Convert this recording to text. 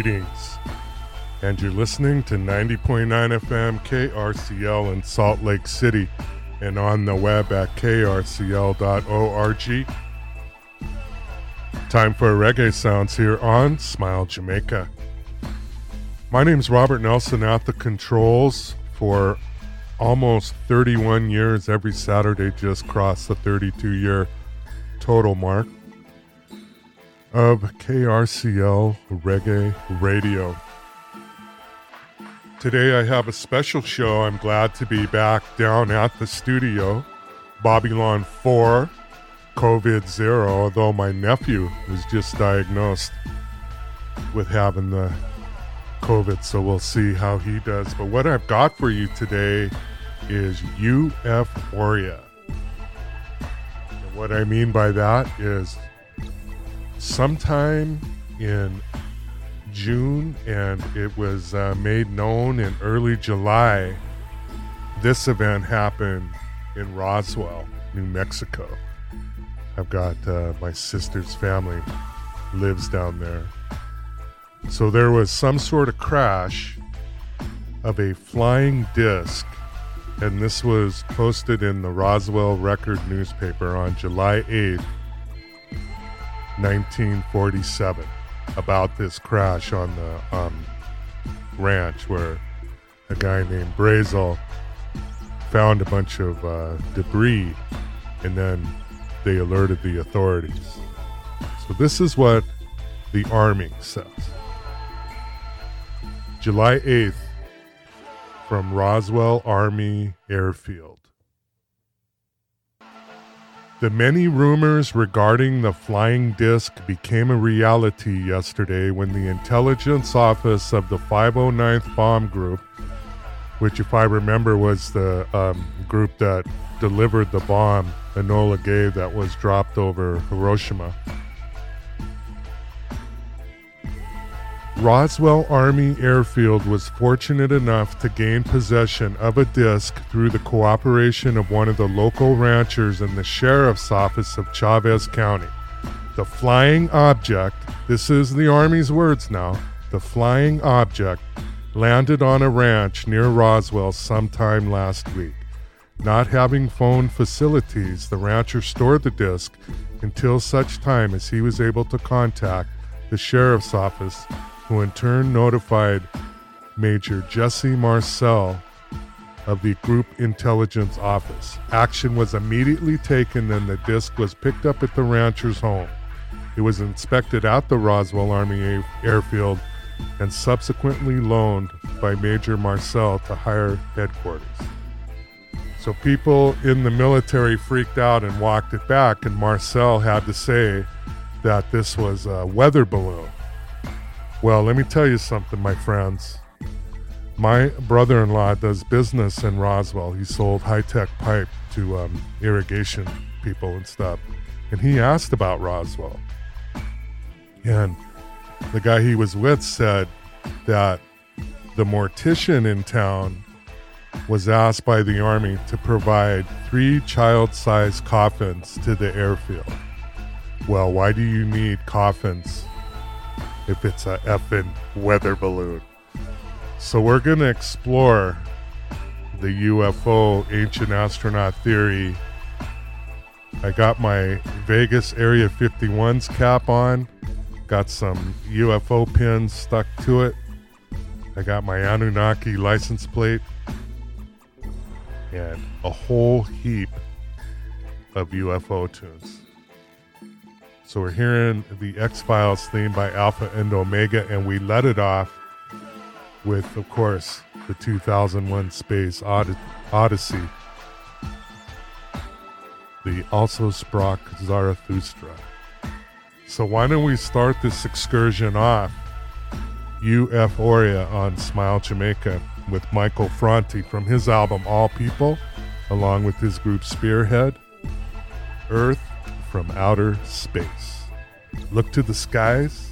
Greetings. And you're listening to 90.9 FM KRCL in Salt Lake City and on the web at krcl.org. Time for reggae sounds here on Smile Jamaica. My name's Robert Nelson at the controls. For almost 31 years, every Saturday just crossed the 32-year total mark of KRCL Reggae Radio. Today I have a special show. I'm glad to be back down at the studio. Babylon 4, COVID-0, although my nephew was just diagnosed with having the COVID, so we'll see how he does. But what I've got for you today is Euphoria. And what I mean by that is sometime in June, and it was made known in early July, this event happened in Roswell, New Mexico. I've got my sister's family lives down there. So there was some sort of crash of a flying disc, and this was posted in the Roswell Record newspaper on July 8th, 1947, about this crash on the ranch where a guy named Brazel found a bunch of debris, and then they alerted the authorities. So this is what the Army says. July 8th, from Roswell Army Airfield. The many rumors regarding the flying disc became a reality yesterday when the intelligence office of the 509th Bomb Group, which, if I remember, was the group that delivered the bomb, Enola Gay, that was dropped over Hiroshima. Roswell Army Airfield was fortunate enough to gain possession of a disc through the cooperation of one of the local ranchers in the sheriff's office of Chavez County. The flying object, this is the Army's words now, the flying object landed on a ranch near Roswell sometime last week. Not having phone facilities, the rancher stored the disc until such time as he was able to contact the sheriff's office, who in turn notified Major Jesse Marcel of the Group Intelligence Office. Action was immediately taken and the disc was picked up at the rancher's home. It was inspected at the Roswell Army Airfield and subsequently loaned by Major Marcel to higher headquarters. So people in the military freaked out and walked it back, and Marcel had to say that this was a weather balloon. Well, let me tell you something, my friends. My brother-in-law does business in Roswell. He sold high-tech pipe to irrigation people and stuff. And he asked about Roswell. And the guy he was with said that the mortician in town was asked by the Army to provide 3 child-sized coffins to the airfield. Well, why do you need coffins if it's a effing weather balloon? So we're going to explore the UFO ancient astronaut theory. I got my Vegas Area 51's cap on, got some UFO pins stuck to it. I got my Anunnaki license plate and a whole heap of UFO tunes. So we're hearing the X-Files theme by Alpha and Omega, and we let it off with, of course, the 2001 Space Odyssey, the Also Sprach Zarathustra. So why don't we start this excursion off, Euphoria on Smile Jamaica, with Michael Franti from his album All People, along with his group Spearhead, Earth from Outer Space. Look to the skies